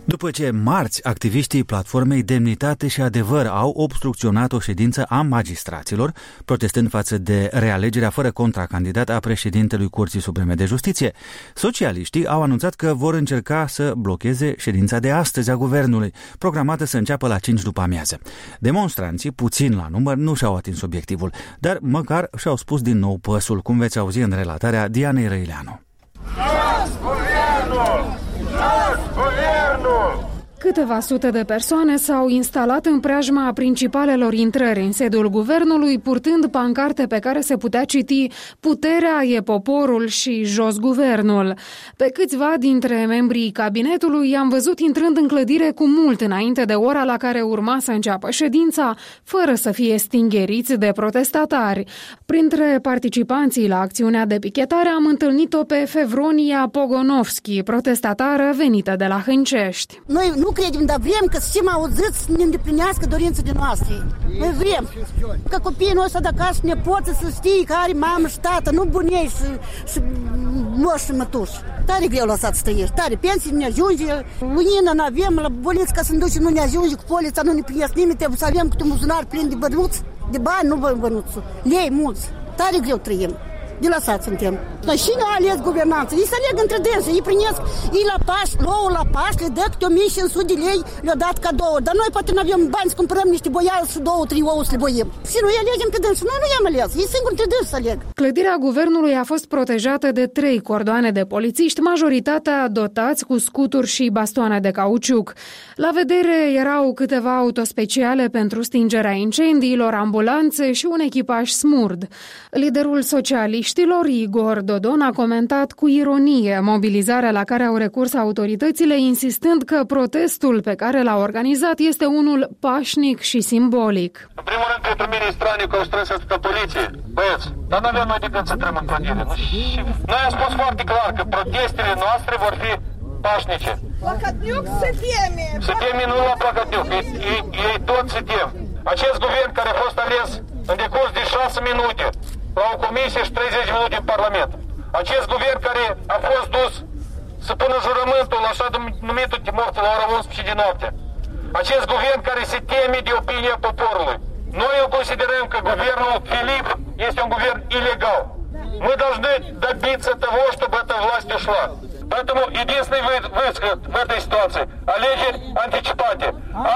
După ce marți activiștii platformei Demnitate și Adevăr au obstrucționat o ședință a magistraților, protestând față de realegerea fără contracandidat a președintelui Curții Supreme de Justiție, socialiștii au anunțat că vor încerca să blocheze ședința de astăzi a guvernului, programată să înceapă la 5 după amiază. Demonstranții, puțin la număr, nu și-au atins obiectivul, dar măcar și-au spus din nou păsul, cum veți auzi în relatarea Dianei Răileanu. Câteva sute de persoane s-au instalat în preajma principalelor intrări în sediul guvernului, purtând pancarte pe care se putea citi "Puterea e poporul" și "Jos guvernul". Pe câțiva dintre membrii cabinetului i-am văzut intrând în clădire cu mult înainte de ora la care urma să înceapă ședința, fără să fie stingheriți de protestatari. Printre participanții la acțiunea de pichetare am întâlnit-o pe Fevronia Pogonovski, protestatară venită de la Hâncești. Noi nu credem, dar vrem că să fim auziți, să ne îndeplinească dorințele noastre. Noi vrem ca copiii noștri de acasă, nepoții să știe că are mamă și tată, nu bunei și moși și mătuși. Tare greu lăsat să trăiești, tare pensii nu ne ajunge, lunină nu avem, la boliți ca să-mi duce nu ne ajunge, cu polița nu ne pliesc nimeni, trebuie să avem câte un buzunar plin de bănuți, de bani, nu bănuți, lei mulți. Tare greu trăim. De lăsați suntem. Dar și nu a ales guvernanță. Ei se aleg între dânsi, ei primesc, ei la Paști, louă la Paști, le dă câte 1500 de lei, le-au dat cadouri. Dar noi poate nu avem bani să cumpărăm niște boiale și 2-3 ouă să le boiem. Și noi alegem pe dânsi. Noi nu i-am ales, ei singuri între dânsi să aleg. Clădirea guvernului a fost protejată de 3 cordoane de polițiști, majoritatea dotați cu scuturi și bastoane de cauciuc. La vedere erau câteva autospeciale pentru stingerea incendiilor, ambulanțe și un echipaj smurd. Liderul socialist Igor Dodon a comentat cu ironie mobilizarea la care au recurs autoritățile, insistând că protestul pe care l-a organizat este unul pașnic și simbolic. În primul rând, pentru mine e straniu că au strâns atâta poliție, băieți, dar nu avem noi de când să intrăm în clădire. Noi am spus foarte clar că protestele noastre vor fi pașnice. Placatniuc se teme! Se teme nu la Placatniuc, ei tot se tem. Acest guvern care a fost ales în decurs de 6 minute, la o comisie și 30 minute în Parlament. Acest guvern care a fost dus să pună jurământul așa numitul de morți la ora 11 de noapte. Acest guvern care se teme de opinia poporului. Noi îl considerăm că guvernul Filip este un guvern ilegal. Мы должны добиться того, чтобы эта власть ушла. Поэтому единственный выход в этой ситуации – алегерь античипати.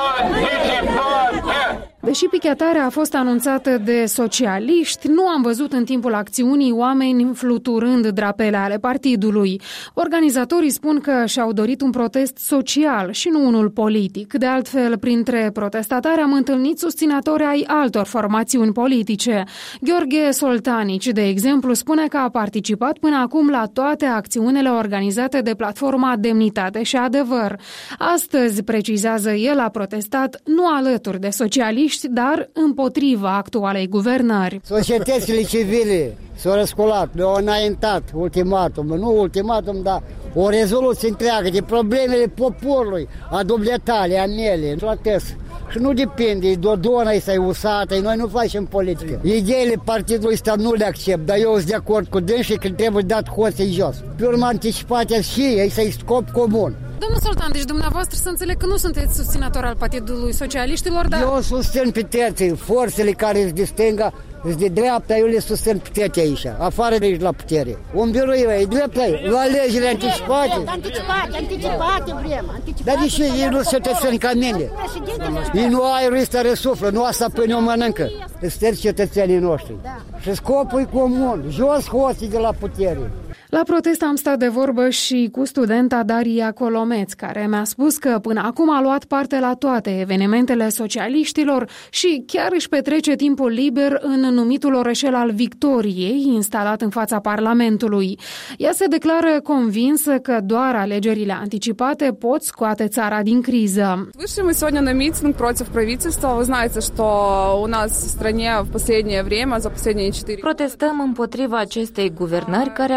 Античипати! Deși pichetarea a fost anunțată de socialiști, nu am văzut în timpul acțiunii oameni fluturând drapele ale partidului. Organizatorii spun că și-au dorit un protest social și nu unul politic. De altfel, printre protestatari am întâlnit susținători ai altor formațiuni politice. Gheorghe Soltanici, de exemplu, spune că a participat până acum la toate acțiunile organizate de platforma Demnitate și Adevăr. Astăzi, precizează el, a protestat nu alături de socialiști, dar împotriva actualei guvernări. Societățile civile s-au răsculat, le-au înaintat ultimatum, nu ultimatum, dar o rezoluție întreagă de problemele poporului, a dumneatale, a mele, protest. Și nu depinde, Dodona este usată, noi nu facem politică. Ideile partidului ăsta nu le accept, dar eu sunt de acord cu dânsii că trebuie dat hoții jos. Pe urmă anticipația și ei să-i scop comun. Domnul Soltan, deci dumneavoastră să înțeleg că nu sunteți susținător al Partidului Socialiștilor, dar... Eu susțin pe terții, forțele care sunt de stânga, sunt de dreapta, eu le susțin pe terții aici, afară de aici la putere. Un biruire, e dreapta, la alegeri anticipate. Anticipate vrem. Dar de ce ei nu cetățeni ca mine? Ei nu ai ăsta răsuflă, nu asta până o mănâncă. Sunt cetățenii noștri. Și scopul e comun, jos hoții de la putere. La protest am stat de vorbă și cu studenta Daria Colomeț, care mi-a spus că până acum a luat parte la toate evenimentele socialiștilor și chiar își petrece timpul liber în numitul orășel al Victoriei, instalat în fața Parlamentului. Ea se declară convinsă că doar alegerile anticipate pot scoate țara din criză. Вышли мы сегодня на митинг против правительства. Вы знаете, что у нас в стране в последнее время, за последние 4... Protestăm împotriva acestei guvernări care a dus țara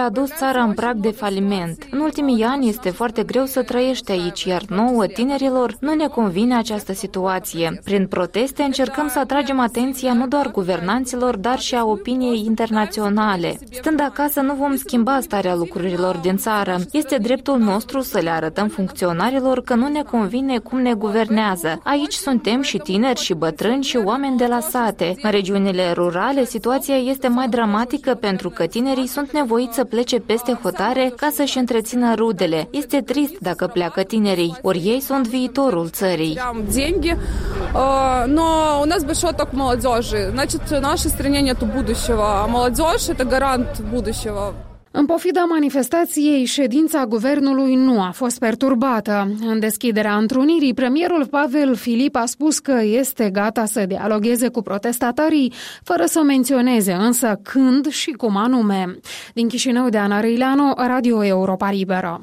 țară în prag de faliment. În ultimii ani este foarte greu să trăiești aici, iar nouă, tinerilor, nu ne convine această situație. Prin proteste încercăm să atragem atenția nu doar guvernanților, dar și a opiniei internaționale. Stând acasă nu vom schimba starea lucrurilor din țară. Este dreptul nostru să le arătăm funcționarilor că nu ne convine cum ne guvernează. Aici suntem și tineri și bătrâni și oameni de la sate. În regiunile rurale, situația este mai dramatică pentru că tinerii sunt nevoiți să plece peste hotare ca să-și întrețină rudele. Este trist dacă pleacă tinerii, ori ei sunt viitorul țării. Но у нас большой отток молодежи. Значит, в нашей стране нету будущего. А молодежь – это гарант будущего. În pofida manifestației, ședința guvernului nu a fost perturbată. În deschiderea întrunirii, premierul Pavel Filip a spus că este gata să dialogueze cu protestatarii, fără să menționeze însă când și cum anume. Din Chișinău, Deana Răileanu, Radio Europa Liberă.